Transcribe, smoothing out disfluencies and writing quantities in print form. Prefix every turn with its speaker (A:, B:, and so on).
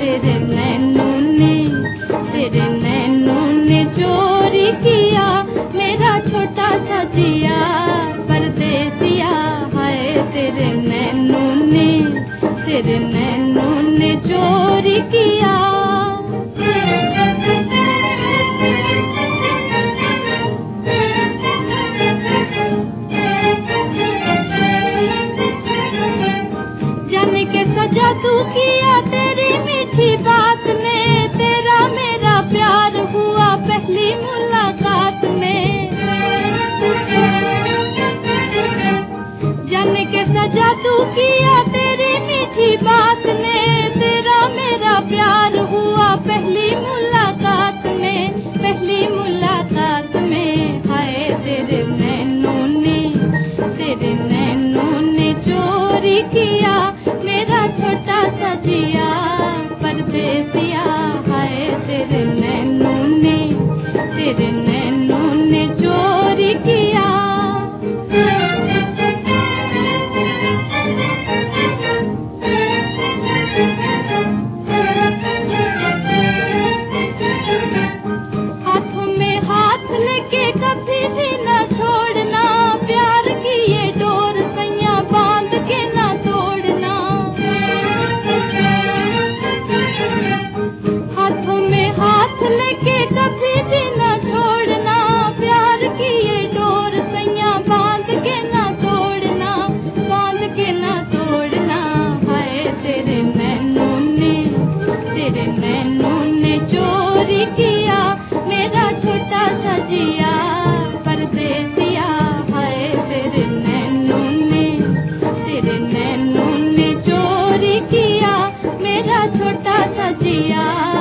A: तेरे नैनों ने चोरी किया मेरा छोटा सा जिया परदेसिया। हाय तेरे नैनों ने चोरी किया। जाने के सजा तू किया तेरी मीठी बात ने, तेरा मेरा प्यार हुआ पहली मुलाकात में। जाने के सजा तू किया तेरी मीठी बात ने, तेरा मेरा प्यार हुआ पहली मुलाकात में, पहली मुलाकात में। हाय तेरे नैनों ने चोरी किया मेरा छोटा सा जिया परदेसिया। हाय तेरे नैनों ने चोरी किया। हाथों में हाथ लेके कभी भी न छोड़ना, प्यार की ये डोर सैया बांध के न तोड़ना। हाथों में हाथ लेके कभी भी न छोड़ना, प्यार की ये डोर सैया बांध के न तोड़ना, बांध के न तोड़ना। हाय तेरे नैनों ने चोरी किया मेरा छोटा सा जिया परदेसिया। हाय तेरे नैनों ने चोरी किया मेरा छोटा सा जिया।